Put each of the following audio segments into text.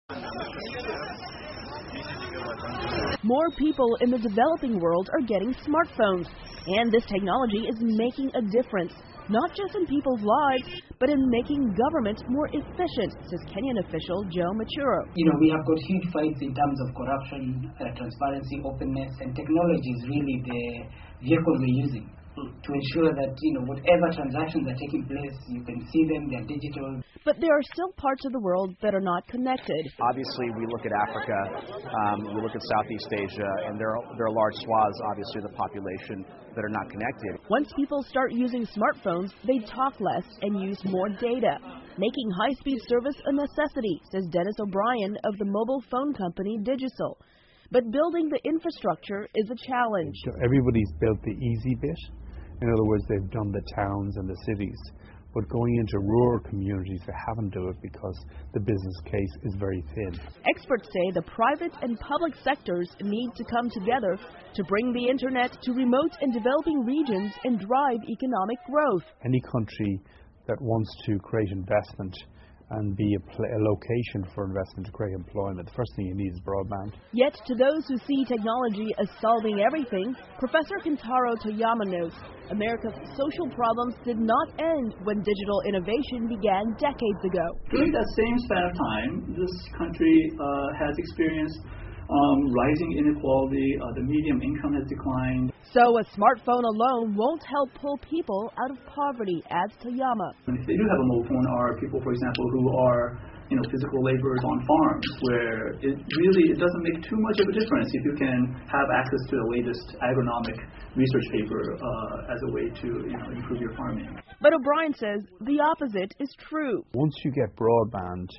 More people in the developing world are getting smartphones, and this technology is making a difference, not just in people's lives, but in making government more efficient, says Kenyan official Joe Machuro. We have got huge fights in terms of corruption, transparency, openness, and technology is really the vehicle we're using to ensure that, whatever transactions are taking place, you can see them, they're digital. But there are still parts of the world that are not connected. Obviously, we look at Africa, we look at Southeast Asia, and there are large swaths, obviously, of the population that are not connected. Once people start using smartphones, they talk less and use more data, making high-speed service a necessity, says Dennis O'Brien of the mobile phone company Digicel. But building the infrastructure is a challenge. So everybody's built the easy bit. In other words, they've done the towns and the cities. But going into rural communities, they haven't done it because the business case is very thin. Experts say the private and public sectors need to come together to bring the internet to remote and developing regions and drive economic growth. Any country that wants to create investment and be a location for investment to create employment, the first thing you need is broadband. Yet to those who see technology as solving everything, Professor Kentaro Toyama notes America's social problems did not end when digital innovation began decades ago. During that same span of time, this country has experienced rising inequality, the median income has declined. So a smartphone alone won't help pull people out of poverty, adds Toyama. And if they do have a mobile phone, are people, for example, who are physical laborers on farms, where it doesn't make too much of a difference if you can have access to the latest agronomic research paper as a way to improve your farming. But O'Brien says the opposite is true. Once you get broadband,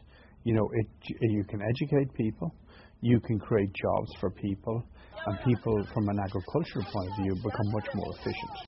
you can educate people. You can create jobs for people, and people from an agricultural point of view become much more efficient.